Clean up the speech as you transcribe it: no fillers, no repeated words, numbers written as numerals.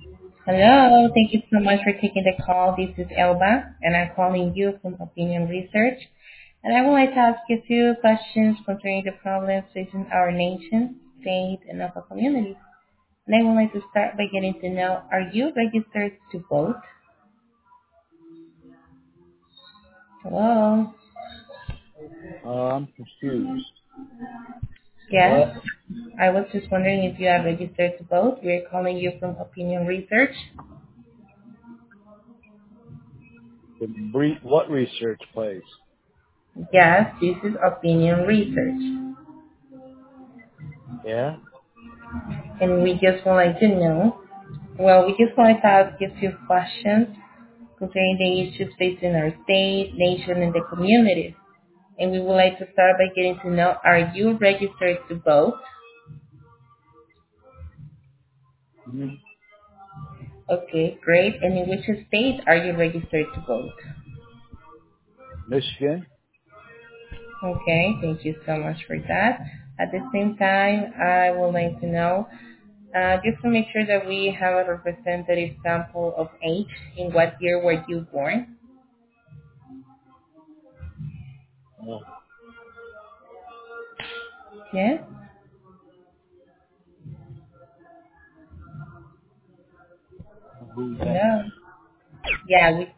Hello, thank you so much for taking the call. This is Elba, and I'm calling you from Opinion Research. And I would like to ask you a few questions concerning the problems facing our nation, state, and local communities. And I would like to start by getting to know, are you registered to vote? Hello? I'm confused. Yes? What? I was just wondering if you are registered to vote. We're calling you from Opinion Research. What research place? Yes, this is Opinion Research. Yeah? And we just would like to know, well, we just wanted to ask you a few questions concerning the issues facing our state, nation, and the community. And we would like to start by getting to know, are you registered to vote? hmm Okay, great. And in which state are you registered to vote? Michigan? Okay, thank you so much for that. At the same time, I would like to know, just to make sure that we have a representative sample of age, in what year were you born? Oh, Yes? who's that? No. Yeah,